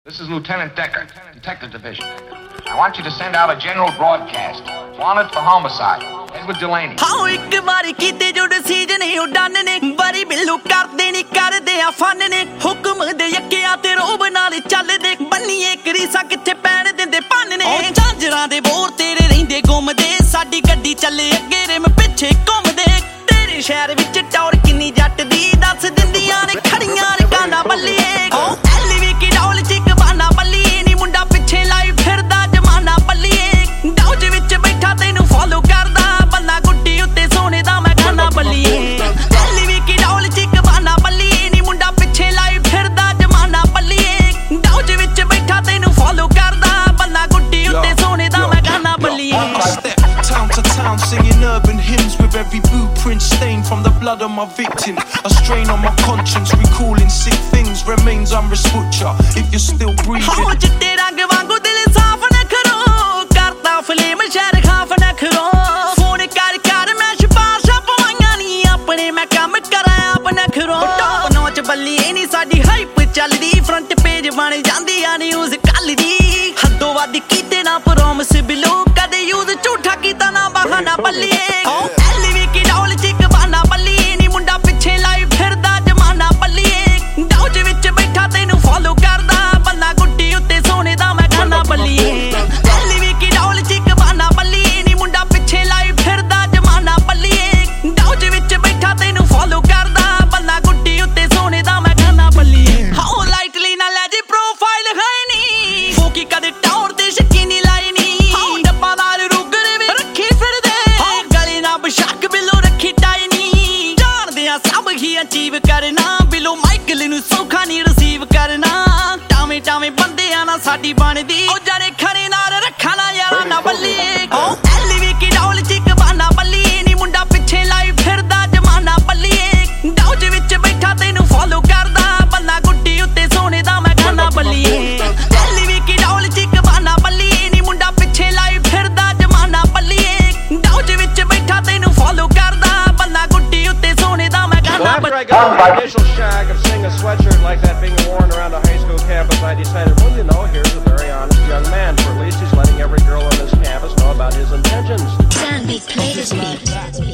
This is Lieutenant Decker, Detective Division. I want you to send out a general broadcast. Wanted for homicide. Edward Delaney. हाँ एक बारी कीते जो decision है उड़ान ने बारी बिल्लू कर देनी कर दे फन ने हुक्म दे यकिया ते रोब नाल चल दे बन्नी एक रीसा किथे पैण दिंदे पन ने ओ झांजरां दे बोर तेरे रहिंदे गुमदे साडी गड्डी चले अगे रिम पिछे घुमदे तेरे शहर विच टौर किन्नी जट दी दस दिंदियां ने खड़ियां ने काना बल्लिए ओ एलवी की डौल चिक बाना बल्लिए नी मुंडा पिछे लाई फिरदा जमाना बल्लिए डौज विच बैठा तैनू फॉलो करदा बंदा गुड्डी उत्ते सोने दा मैं गाना बल्लिए एलवी की डौल चिक बाना बल्लिए नी मुंडा पिछे लाई फिरदा जमाना बल्लिए डौज विच बैठा तैनू फॉलो करदा बंदा गुड्डी उत्ते सोने दा मैं गाना बल्लिए Town to town singing urban hymns with every blueprint stained from the blood of my victims. A strain on my conscience, recalling sick things remains unrespucha if you're still breathing. हाँ चिट्टे रंग वांगू दिल साफ न करो करता फिल्म शहर खाफ न करो फोन कर मैं सिफारिशां पवाइयां नी अपने मैं काम करा आप न करो टॉप नॉच बल्ली नी साडी हाइप चलदी फ्रंट पेज बन जांदी आ न्यूज़ कल दी हद्दों वध कीते ना प्रॉमिस बिलो कदे यूज झूठा कीता ना बहाना बल्लिए एलवी की डौल चिक बाना बल्लिए नी मुंडा पिछे लाई फिरदा जमाना बल्लिए डौज विच बैठा तैनू फॉलो करदा बंदा गुड्डी उत्ते सोने दा मैं गाना बल्लिए एलवी की डौल चिक बाना बल्लिए नी मुंडा पिछे लाई फिरदा जमाना बल्लिए डौज विच बैठा तैनू फॉलो करदा बंदा गुड्डी उत्ते सोने दा मैं गाना बल्लिए हाओ लाइटली ना ले जी प्रोफाइल है नी फोकी कदे टौर ते शकीनी लाई नी हाओ डब्बादार रुगरे वे रखी फिरदे हाओ गली ना बशाक बिलो रखी टाई नी जानदे आ सब ही अचीव करना बिलो माइकल नू सौखा नी रिसीव करना टावे टावे बंदे आ ना साडी बनदी ओ जाने खरे नाल रखा ना यारा ना बल्लिए ओ एलवी की डौल चिक बाना बल्लिए नी मुंडा पिछे लाई फिरदा जमाना बल्लिए डौज विच बैठा तैनू फॉलो करदा बंदा गुड्डी उत्ते सोने दा मैं गाना बल्लिए एलवी की डौल चिक बाना बल्लिए नी मुंडा पिछे लाई फिरदा जमाना बल्लिए डौज विच बैठा तैनू फॉलो करदा बंदा गुड्डी उत्ते सोने दा मैं गाना After I got the initial shag of seeing a sweatshirt like that being worn around a high school campus, I decided, well, you know, here's a very honest young man. For at least he's letting every girl on this campus know about his intentions. Sandy, play this beat.